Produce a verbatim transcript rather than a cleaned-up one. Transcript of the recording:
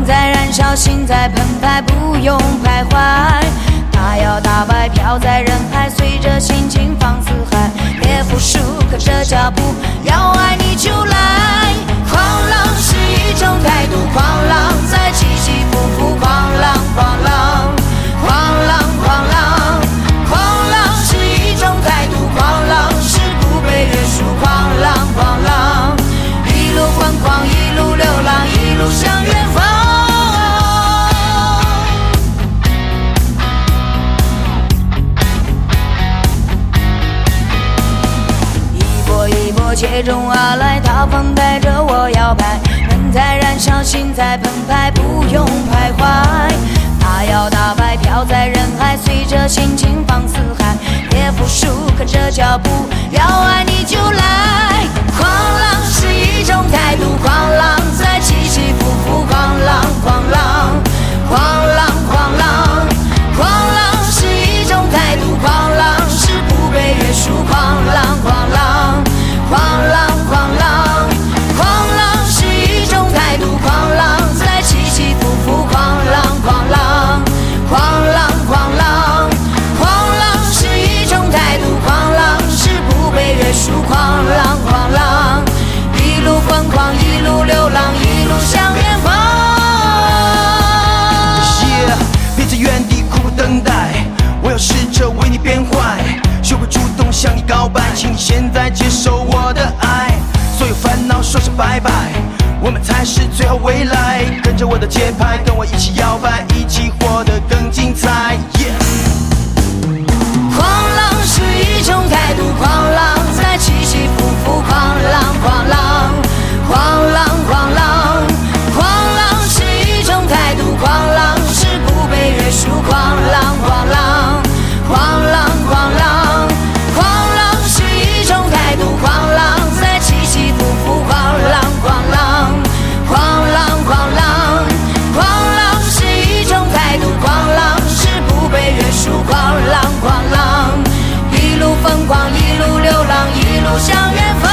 在燃烧，心在澎湃，不用徘徊。大摇大摆飘在人海，随着心情放肆嗨，别服输，跟着脚步，要爱你就来。狂浪是一种态度，狂浪在起起伏伏，狂浪狂浪狂浪狂浪狂浪是一种态度，狂浪是不被约束，狂浪狂浪一路疯狂，一路流浪，一路向远方。接踵而来，大风带着我摇摆，人在燃烧，心在澎湃，不用徘徊。大摇大摆飘在人海，随着心情放肆嗨，别服输，跟着脚步，要爱你就来。狂浪是一种态度，狂浪在起起伏伏，狂浪狂浪狂浪狂浪狂浪是一种态度，狂浪是不被约束，狂浪狂浪狂浪狂浪狂浪是一种态度，狂浪在起起伏伏，狂浪狂浪狂浪狂浪狂浪是一种态度，狂浪是不被约束，狂浪狂浪一路疯狂，一路流浪，一路向远方。 Yeah， 别在原地苦苦等待，我要试着为你变坏，学会主动向你告白，请你现在接受我的爱，所有烦恼说声拜拜，我们才是最好未来。跟着我的节拍，跟我一起摇摆，一起活得更精彩。Yeah， 狂浪是一种态度，狂浪在起起伏伏，狂浪狂浪狂浪狂浪狂浪是一种态度，狂浪是不被约束，狂浪狂浪狂浪狂浪。 狂浪在起起伏伏，狂浪狂浪狂浪狂浪狂浪是一种态度，狂浪是不被约束，狂浪狂浪一路疯狂，一路流浪，一路向远方。